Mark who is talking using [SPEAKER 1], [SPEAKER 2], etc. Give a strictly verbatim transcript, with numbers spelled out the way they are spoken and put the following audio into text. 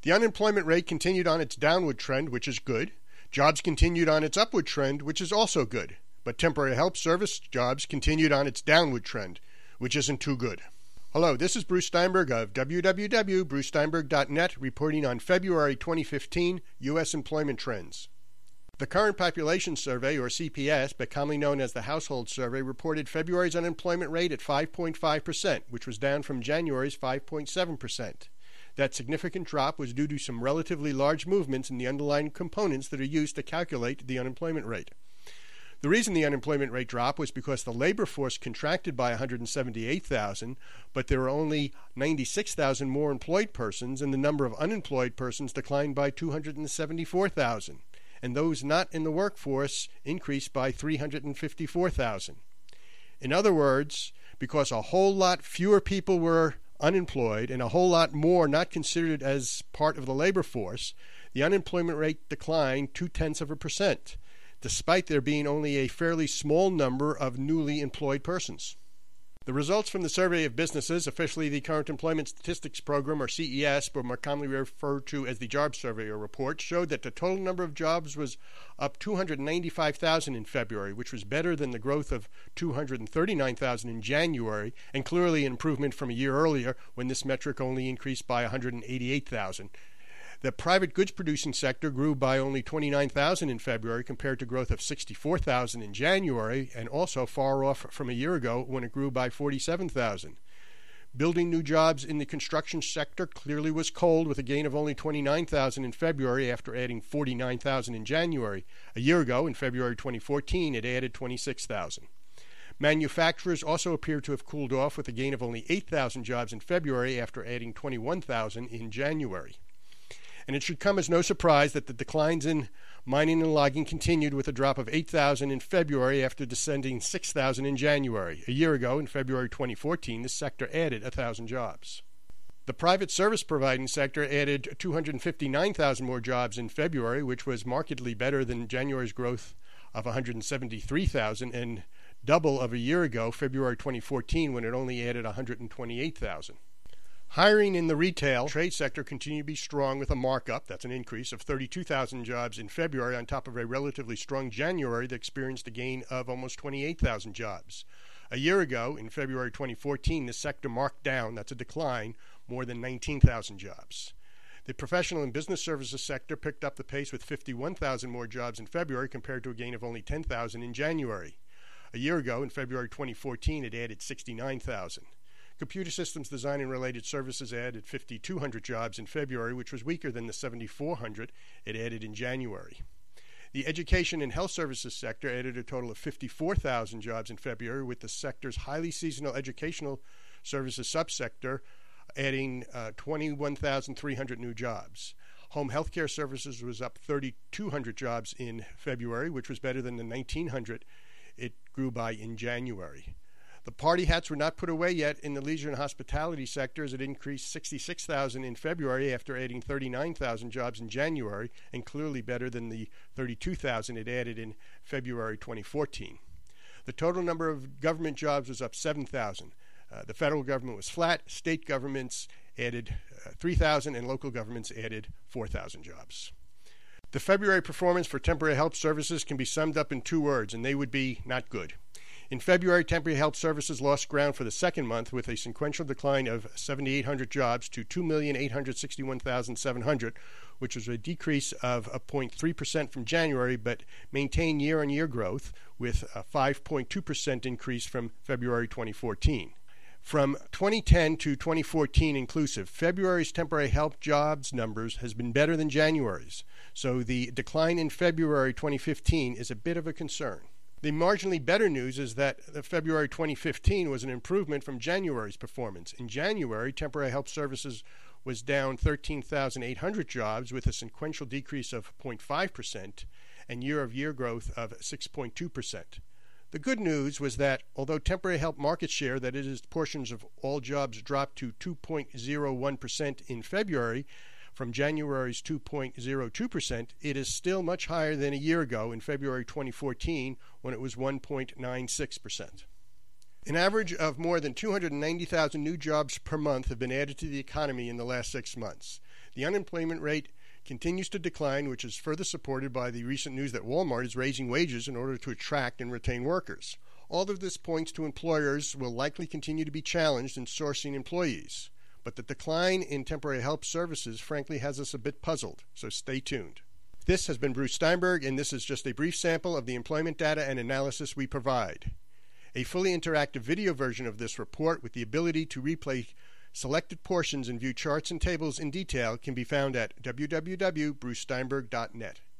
[SPEAKER 1] The unemployment rate continued on its downward trend, which is good. Jobs continued on its upward trend, which is also good. But temporary help service jobs continued on its downward trend, which isn't too good. Hello, this is Bruce Steinberg of w w w dot bruce steinberg dot net reporting on February twenty fifteen U S employment trends. The Current Population Survey, or C P S, but commonly known as the Household Survey, reported February's unemployment rate at five point five percent, which was down from January's five point seven percent. That significant drop was due to some relatively large movements in the underlying components that are used to calculate the unemployment rate. The reason the unemployment rate dropped was because the labor force contracted by one hundred seventy-eight thousand, but there were only ninety-six thousand more employed persons, and the number of unemployed persons declined by two hundred seventy-four thousand, and those not in the workforce increased by three hundred fifty-four thousand. In other words, because a whole lot fewer people were unemployed and a whole lot more not considered as part of the labor force, the unemployment rate declined two-tenths of a percent, despite there being only a fairly small number of newly employed persons. The results from the Survey of Businesses, officially the Current Employment Statistics Program, or C E S, but more commonly referred to as the Job Survey or Report, showed that the total number of jobs was up two hundred ninety-five thousand in February, which was better than the growth of two hundred thirty-nine thousand in January, and clearly an improvement from a year earlier when this metric only increased by one hundred eighty-eight thousand. The private goods producing sector grew by only twenty-nine thousand in February compared to growth of sixty-four thousand in January, and also far off from a year ago when it grew by forty-seven thousand. Building new jobs in the construction sector clearly was cold, with a gain of only twenty-nine thousand in February after adding forty-nine thousand in January. A year ago, in February twenty fourteen, it added twenty-six thousand. Manufacturers also appear to have cooled off, with a gain of only eight thousand jobs in February after adding twenty-one thousand in January. And it should come as no surprise that the declines in mining and logging continued, with a drop of eight thousand in February after descending six thousand in January. A year ago, in February twenty fourteen, this sector added one thousand jobs. The private service providing sector added two hundred fifty-nine thousand more jobs in February, which was markedly better than January's growth of one hundred seventy-three thousand and double of a year ago, February twenty fourteen, when it only added one hundred twenty-eight thousand. Hiring in the retail trade sector continued to be strong, with a markup, that's an increase, of thirty-two thousand jobs in February on top of a relatively strong January that experienced a gain of almost twenty-eight thousand jobs. A year ago, in February twenty fourteen, this sector marked down, that's a decline, more than nineteen thousand jobs. The professional and business services sector picked up the pace with fifty-one thousand more jobs in February compared to a gain of only ten thousand in January. A year ago, in February twenty fourteen, it added sixty-nine thousand. Computer systems design and related services added fifty-two hundred jobs in February, which was weaker than the seventy-four hundred it added in January. The education and health services sector added a total of fifty-four thousand jobs in February, with the sector's highly seasonal educational services subsector adding uh, twenty-one thousand three hundred new jobs. Home healthcare services was up thirty-two hundred jobs in February, which was better than the nineteen hundred it grew by in January. The party hats were not put away yet in the leisure and hospitality sector, as it increased sixty-six thousand in February after adding thirty-nine thousand jobs in January, and clearly better than the thirty-two thousand it added in February twenty fourteen. The total number of government jobs was up seven thousand. Uh, the federal government was flat, state governments added uh, three thousand, and local governments added four thousand jobs. The February performance for temporary help services can be summed up in two words, and they would be not good. In February, temporary help services lost ground for the second month, with a sequential decline of seven thousand eight hundred jobs to two million eight hundred sixty-one thousand seven hundred, which was a decrease of zero point three percent from January, but maintained year-on-year growth with a five point two percent increase from February twenty fourteen. From twenty ten to twenty fourteen inclusive, February's temporary help jobs numbers has been better than January's, so the decline in February twenty fifteen is a bit of a concern. The marginally better news is that February twenty fifteen was an improvement from January's performance. In January, temporary help services was down thirteen thousand eight hundred jobs, with a sequential decrease of zero point five percent and year-over-year growth of six point two percent. The good news was that although temporary help market share, that is, portions of all jobs, dropped to two point zero one percent in February, from January's two point zero two percent, it is still much higher than a year ago in February twenty fourteen, when it was one point nine six percent. An average of more than two hundred ninety thousand new jobs per month have been added to the economy in the last six months. The unemployment rate continues to decline, which is further supported by the recent news that Walmart is raising wages in order to attract and retain workers. All of this points to employers will likely continue to be challenged in sourcing employees. But the decline in temporary help services frankly has us a bit puzzled, so stay tuned. This has been Bruce Steinberg, and this is just a brief sample of the employment data and analysis we provide. A fully interactive video version of this report with the ability to replay selected portions and view charts and tables in detail can be found at w w w dot bruce steinberg dot net.